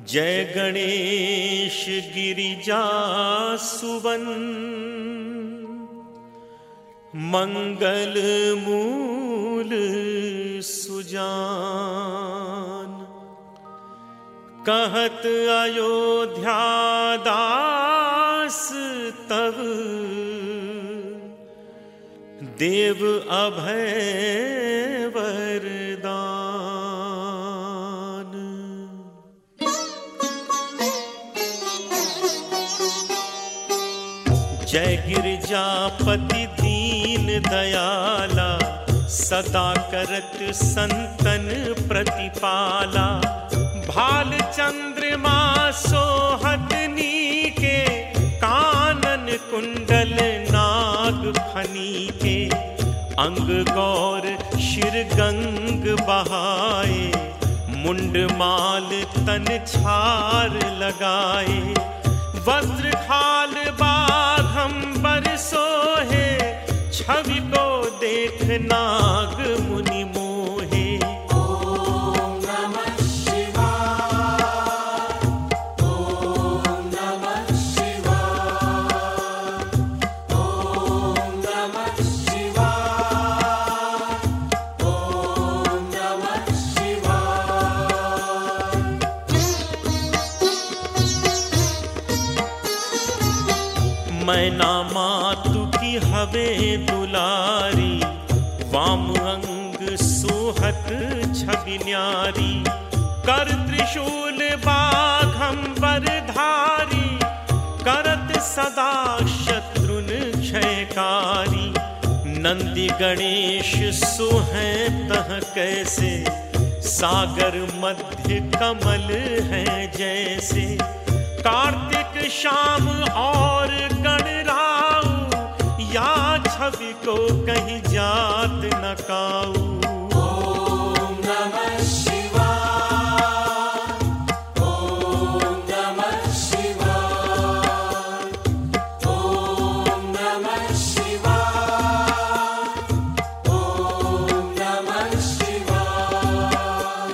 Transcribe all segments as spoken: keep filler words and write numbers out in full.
जय गणेश गिरिजा सुवन, मंगल मूल सुजान। कहत अयोध्या दास तब, देव अभय वरदान। जय गिरिजापति दीन दयाला, सदा करत संतन प्रतिपाला। भाल चंद्रमा सोहत नीके, कानन कुंडल नाग फनी के। अंग गौर शिर गंग बहाए, मुंड माल तन छार लगाए। वज्र खाल बाघंबर सोहे, छवि को देख नाग मुनि मोहे। ओम नमः शिवाय, ओम नमः शिवाय, ओम नमः शिवाय, ओम नमः शिवाय। मैना मातु की हवे दुलारी, वाम अंग सोहत छवि न्यारी। कर त्रिशूल बाघंबर धारी, करत सदा शत्रुन क्षयकारी। नंदी गणेश सोहें तह कैसे, सागर मध्य कमल हैं जैसे। कार्तिक शाम और गणराऊ, या छवि को कहीं जात न काऊ। ओम नमः शिवाय, ओम नमः शिवाय, ओम नमः शिवाय, ओम नमः शिवाय।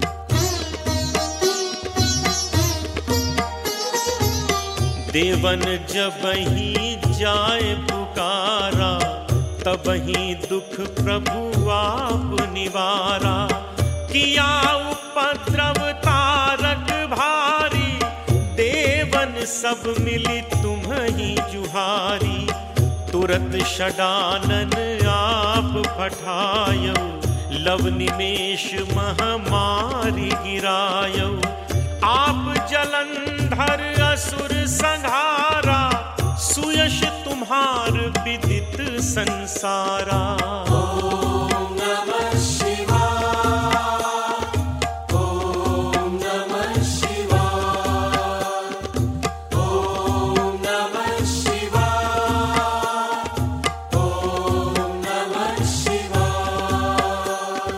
देवन जब ही जाए पुकारा, तब ही दुख प्रभु आप निवारा। किया उपद्रव तारक भारी, देवन सब मिली तुम्हीं जुहारी। तुरत षडानन आप पठायो, लव निमेष महामारी गिरायो। आप जलंधर असुर संहारा, सुयश तुम्हार विदित संसारा। ओम नमः शिवाय, ओम नमः शिवाय, ओम नमः शिवाय, ओम नमः शिवाय।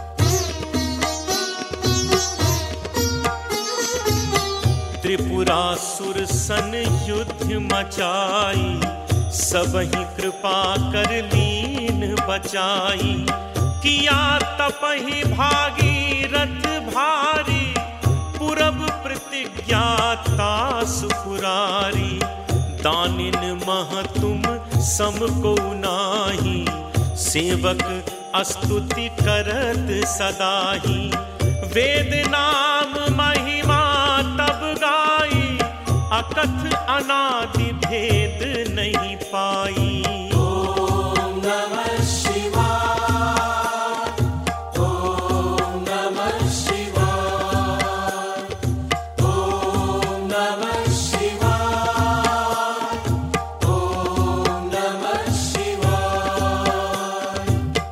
त्रिपुरासुर सन युद्ध मचाई, सबहि कृपा कर लीन बचाई। किया तपहि भागीरथ भारी, पुरब प्रतिज्ञाता सुपुरारी। दानिन मह तुम सम को नाही, सेवक स्तुति करत सदाही। वेद नाम महिमा तब गाई, अकथ अनादि भेद नहीं पाई। ओम नमः शिवाय, ओम नमः शिवाय, ओम नमः शिवाय, ओम नमः शिवाय।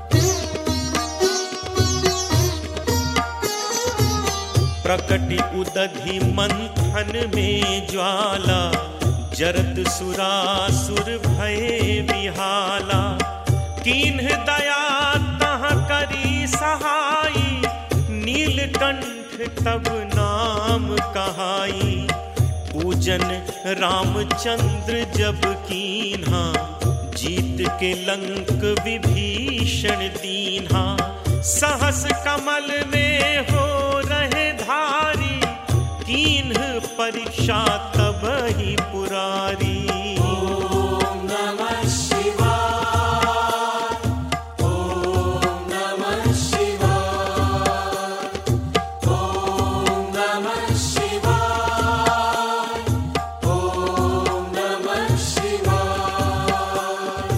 प्रकटि उदधि मंथन में ज्वाला, जरत सुरासुर भये विहाला। कीन्ह दया तह करी सहाई, नीलकंठ तब नाम कहाई। पूजन रामचंद्र जब कीन्हा, जीत के लंक विभीषण दीन्हा। सहस कमल में हो रहे धारी, कीन्ह परीक्षा तब ही पुरारी। ओम नमः शिवाय, ओम नमः शिवाय, ओम नमः शिवाय, ओम नमः शिवाय।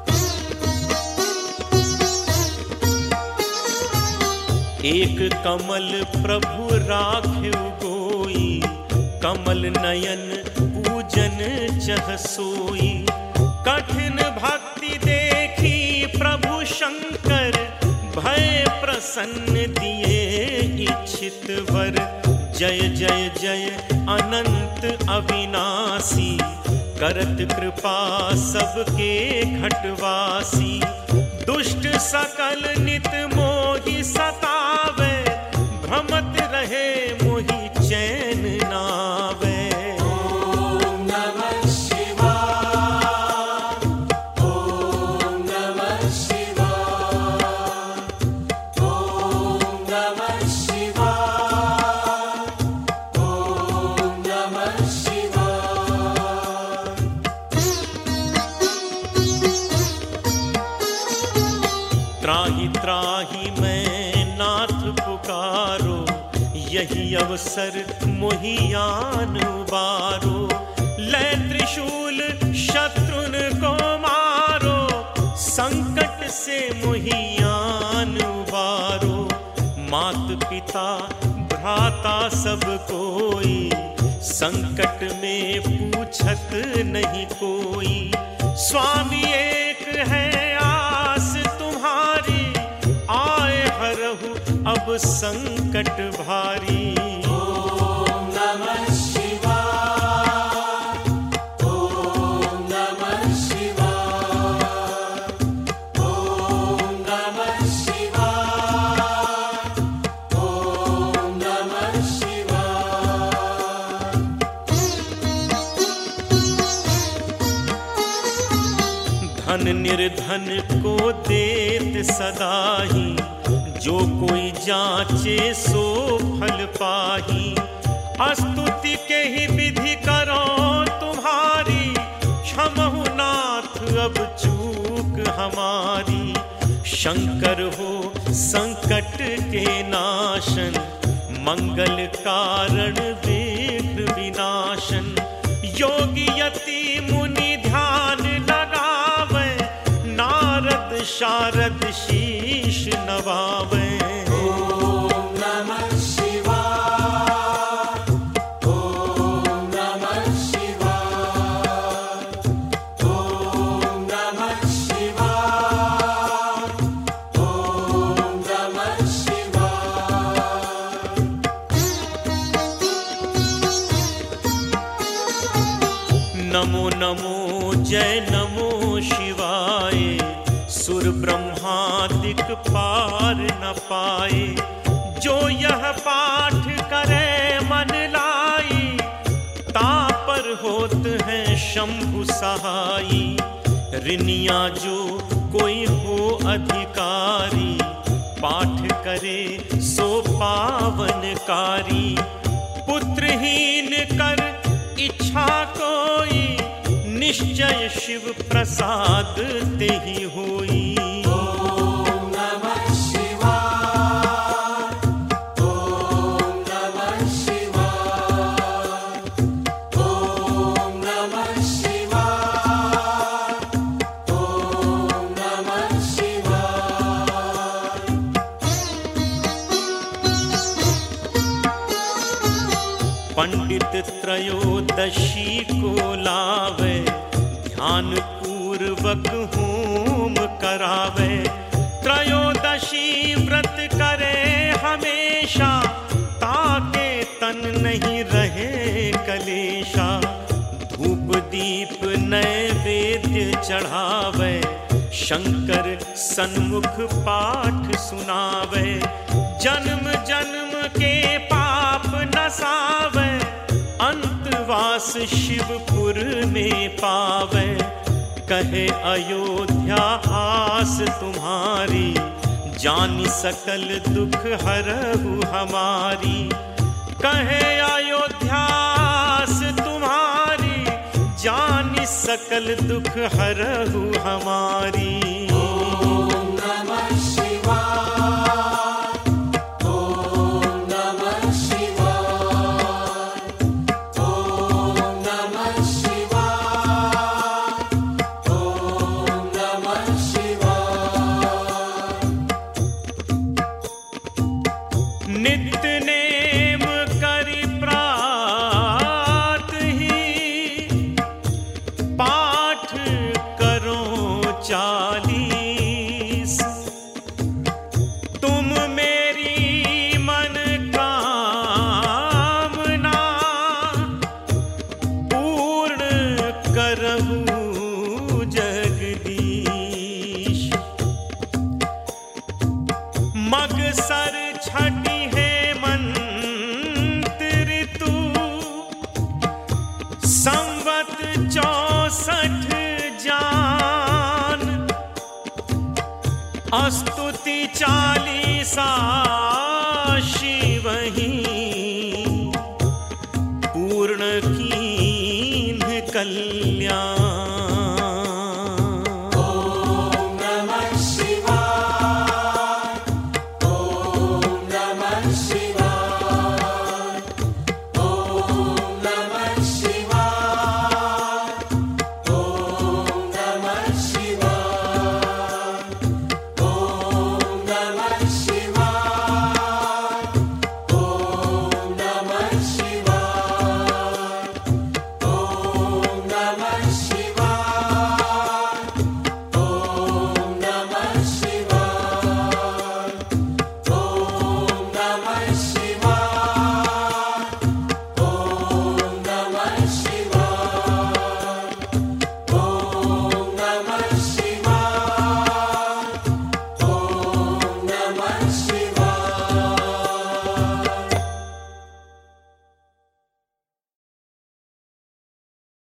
एक कमल प्रभु राख्यु गोई, कमल नयन पूजन चह सोई। कठिन भक्ति देखी प्रभु शंकर, भय प्रसन्न दिए इच्छित वर। जय जय जय अनंत अविनाशी, करत कृपा सबके घटवासी। दुष्ट सकल नित मोहि सतावे, भ्रमत रहे मोहि चैन नावे। ओम नमः शिवाय, ओम नमः शिवाय, ओम नमः शिवाय, ओम नमः शिवाय। त्राहि त्राहि मैं नाथ पुकारो, यही अवसर मोहियान उबारो। लै त्रिशूल शत्रुन को मारो, संकट से मोहियान उबारो। मात पिता भ्राता सब कोई, संकट में पूछत नहीं कोई। स्वामी एक है आस तुम्हारी, आए हरहु अब संकट भारी। ओम नमः शिवाय, ओम नमः शिवाय, ओम नमः शिवाय, ओम नमः शिवाय। धन निर्धन को देत सदाही, जो कोई जाचे सो फल पाही। स्तुति के ही विधि करो तुम्हारी, क्षमहु नाथ अब चूक हमारी। शंकर हो संकट के नाशन, मंगल कारण विघ्न विनाशन। योगी यति मुनि ध्यान लगावे, नारद शारद शीश नवावे। ओम नमः शिवाय, ओम नमः शिवाय, ओम नमः शिवाय, ओम नमः शिवाय। नमो नमो जय नमो शिवाय, सुर ब्रह्मादिक पार न पाए। जो यह पाठ करे मन लाई, तापर होत हैं शंभु सहाई। ऋनिया जो कोई हो अधिकारी, पाठ करे सो पावनकारी। पुत्रहीन कर इच्छा कोई, निश्चय शिव प्रसाद तेहि होई। ओम नमः शिवाय, ओम नमः शिवाय, ओम नमः शिवाय, ओम नमः शिवाय। पंडित त्रयोदशी को लावे, ध्यान पूर्वक होम करावे। त्रयोदशी व्रत करे हमेशा, ताके तन नहीं रहे कलेशा। धूप दीप नैवेद्य चढ़ावे, शंकर सन्मुख पाठ सुनावे। जन्म जन्म के पाप नसावे, अंतवास शिवपुर में पावे। कहे अयोध्या आस तुम्हारी, जानी सकल दुख हरहु हमारी। कहे अयोध्यास तुम्हारी, जानि सकल दुख हरहु हमारी। ओम नमः शिवाय, ओम नमः शिवाय, ओम नमः शिवाय, ओम नमः शिवाय। नित्य नेम करि प्रात ही, पाठ करो चालीस। तुम मेरी मन कामना, पूर्ण करहु जगदीश। मगसर छठी हेमंत ऋतु, संवत चौसठ जान। स्तुति चालीसा शिवहि, पूर्ण कीन्ह कल्याण।